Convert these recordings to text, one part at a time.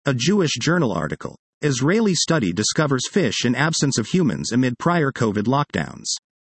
A Jewish Journal article. Israeli study discovers fish in absence of humans amid prior COVID lockdowns.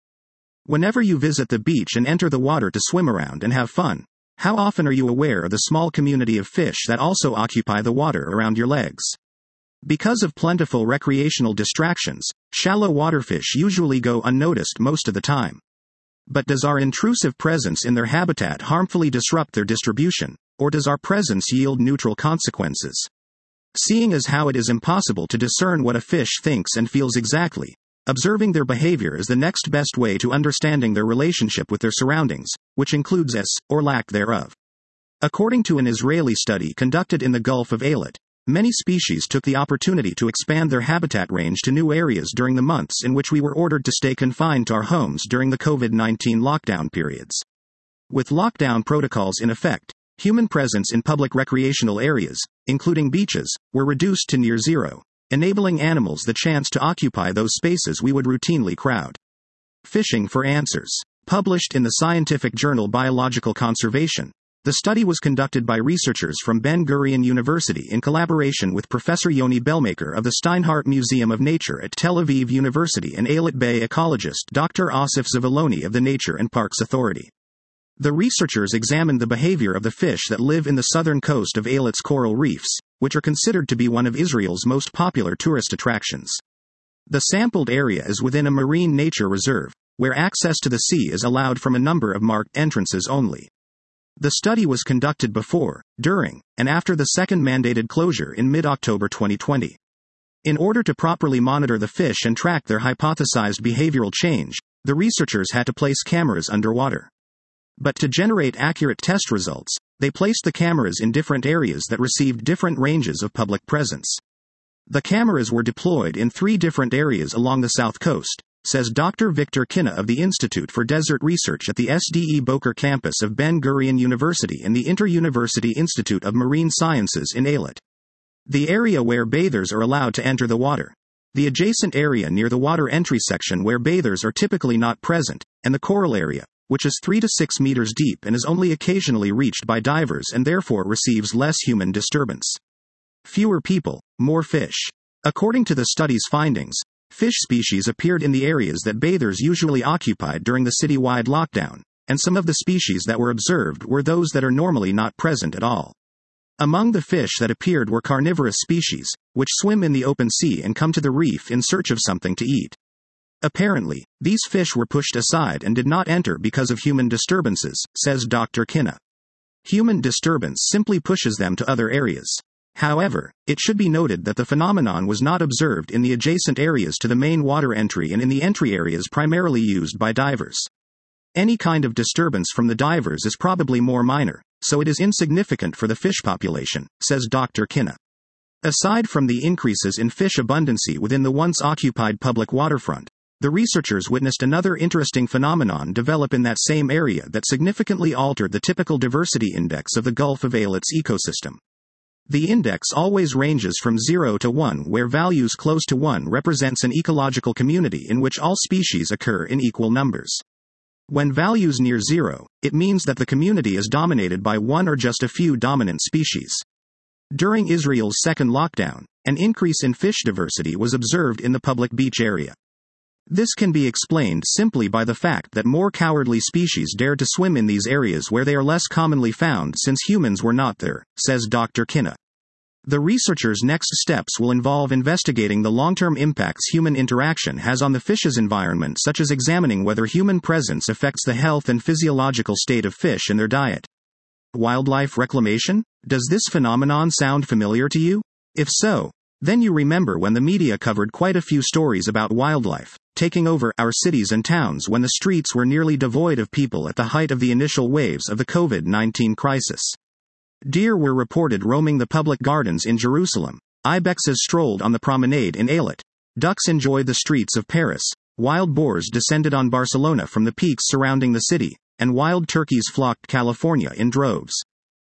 Whenever you visit the beach and enter the water to swim around and have fun, how often are you aware of the small community of fish that also occupy the water around your legs? Because of plentiful recreational distractions, shallow waterfish usually go unnoticed most of the time. But does our intrusive presence in their habitat harmfully disrupt their distribution, or does our presence yield neutral consequences? Seeing as how it is impossible to discern what a fish thinks and feels exactly, observing their behavior is the next best way to understanding their relationship with their surroundings, which includes us, or lack thereof. According to an Israeli study conducted in the Gulf of Eilat, many species took the opportunity to expand their habitat range to new areas during the months in which we were ordered to stay confined to our homes during the COVID-19 lockdown periods. With lockdown protocols in effect, human presence in public recreational areas, including beaches, were reduced to near zero, enabling animals the chance to occupy those spaces we would routinely crowd. Fishing for answers. Published in the scientific journal Biological Conservation, the study was conducted by researchers from Ben-Gurion University in collaboration with Professor Yoni Bellmaker of the Steinhardt Museum of Nature at Tel Aviv University and Eilat Bay ecologist Dr. Asif Zavaloni of the Nature and Parks Authority. The researchers examined the behavior of the fish that live in the southern coast of Eilat's coral reefs, which are considered to be one of Israel's most popular tourist attractions. The sampled area is within a marine nature reserve, where access to the sea is allowed from a number of marked entrances only. The study was conducted before, during, and after the second mandated closure in mid-October 2020. In order to properly monitor the fish and track their hypothesized behavioral change, the researchers had to place cameras underwater. But to generate accurate test results, they placed the cameras in different areas that received different ranges of public presence. The cameras were deployed in 3 different areas along the south coast, says Dr. Victor Kinna of the Institute for Desert Research at the SDE Boker campus of Ben-Gurion University and the Inter-University Institute of Marine Sciences in Eilat. The area where bathers are allowed to enter the water, the adjacent area near the water entry section where bathers are typically not present, and the coral area, which is 3 to 6 meters deep and is only occasionally reached by divers and therefore receives less human disturbance. Fewer people, more fish. According to the study's findings, fish species appeared in the areas that bathers usually occupied during the citywide lockdown, and some of the species that were observed were those that are normally not present at all. Among the fish that appeared were carnivorous species, which swim in the open sea and come to the reef in search of something to eat. Apparently, these fish were pushed aside and did not enter because of human disturbances, says Dr. Kinna. Human disturbance simply pushes them to other areas. However, it should be noted that the phenomenon was not observed in the adjacent areas to the main water entry and in the entry areas primarily used by divers. Any kind of disturbance from the divers is probably more minor, so it is insignificant for the fish population, says Dr. Kinna. Aside from the increases in fish abundancy within the once occupied public waterfront, the researchers witnessed another interesting phenomenon develop in that same area that significantly altered the typical diversity index of the Gulf of Eilat's ecosystem. The index always ranges from 0 to 1, where values close to 1 represents an ecological community in which all species occur in equal numbers. When values near 0, it means that the community is dominated by one or just a few dominant species. During Israel's second lockdown, an increase in fish diversity was observed in the public beach area. This can be explained simply by the fact that more cowardly species dared to swim in these areas where they are less commonly found since humans were not there, says Dr. Kinna. The researchers' next steps will involve investigating the long-term impacts human interaction has on the fish's environment, such as examining whether human presence affects the health and physiological state of fish and their diet. Wildlife reclamation? Does this phenomenon sound familiar to you? If so, then you remember when the media covered quite a few stories about wildlife taking over our cities and towns when the streets were nearly devoid of people at the height of the initial waves of the COVID-19 crisis. Deer were reported roaming the public gardens in Jerusalem, ibexes strolled on the promenade in Eilat, ducks enjoyed the streets of Paris, wild boars descended on Barcelona from the peaks surrounding the city, and wild turkeys flocked California in droves.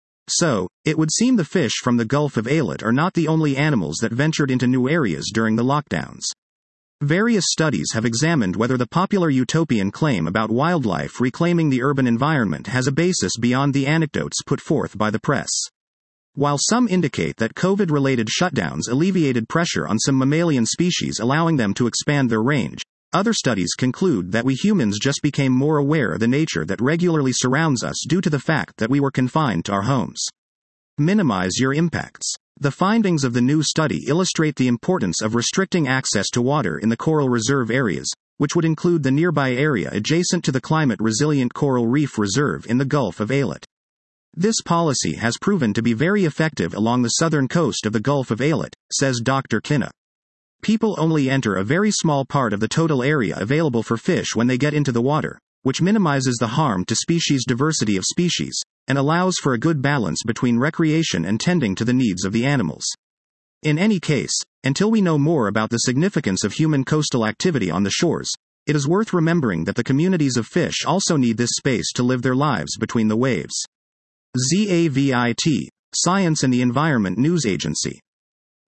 So, it would seem the fish from the Gulf of Eilat are not the only animals that ventured into new areas during the lockdowns. Various studies have examined whether the popular utopian claim about wildlife reclaiming the urban environment has a basis beyond the anecdotes put forth by the press. While some indicate that COVID-related shutdowns alleviated pressure on some mammalian species, allowing them to expand their range, other studies conclude that we humans just became more aware of the nature that regularly surrounds us due to the fact that we were confined to our homes. Minimize your impacts. The findings of the new study illustrate the importance of restricting access to water in the coral reserve areas, which would include the nearby area adjacent to the climate-resilient Coral Reef Reserve in the Gulf of Alet. This policy has proven to be very effective along the southern coast of the Gulf of Alet, says Dr. Kinna. People only enter a very small part of the total area available for fish when they get into the water, which minimizes the harm to species diversity of species, and allows for a good balance between recreation and tending to the needs of the animals. In any case, until we know more about the significance of human coastal activity on the shores, it is worth remembering that the communities of fish also need this space to live their lives between the waves. ZAVIT, Science and the Environment News Agency.